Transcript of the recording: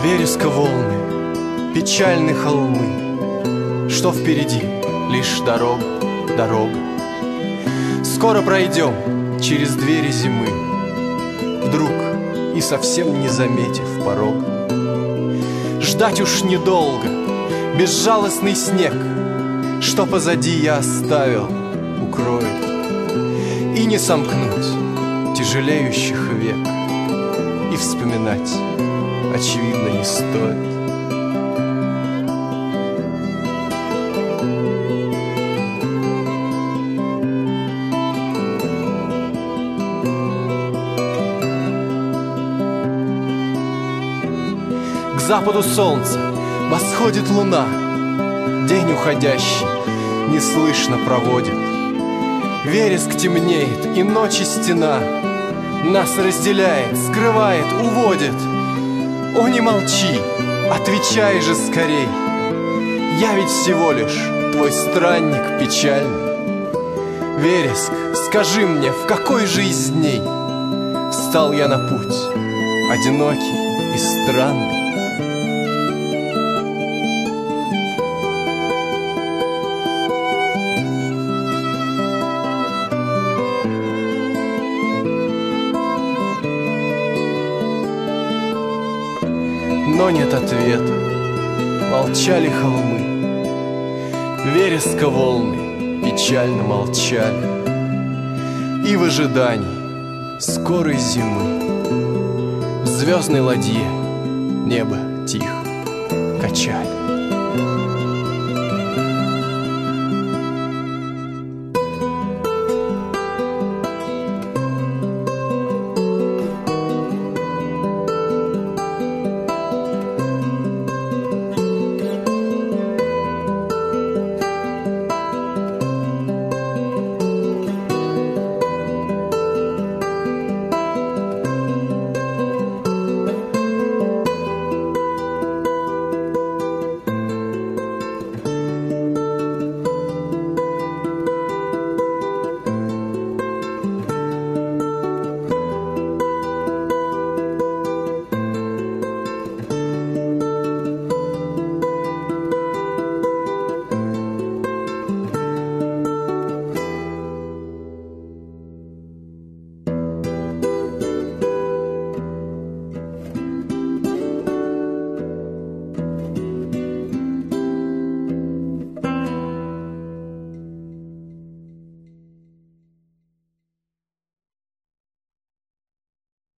Вереска волны, печальны холмы, что впереди лишь дорога, дорога. Скоро пройдем через двери зимы, вдруг и совсем не заметив порога. Ждать уж недолго, безжалостный снег, что позади я оставил, укроет. И не сомкнуть тяжелеющих век, и вспоминать, очевидно, не стоит. К западу солнца восходит луна, день уходящий неслышно проводит. Вереск темнеет, и ночи стена нас разделяет, скрывает, уводит. О, не молчи, отвечай же скорей, я ведь всего лишь твой странник печальный. Вереск, скажи мне, в какой же из дней встал я на путь, одинокий и странный? Но нет ответа, молчали холмы, вереска волны печально молчали. И в ожидании скорой зимы в звездной ладье небо тихо качали.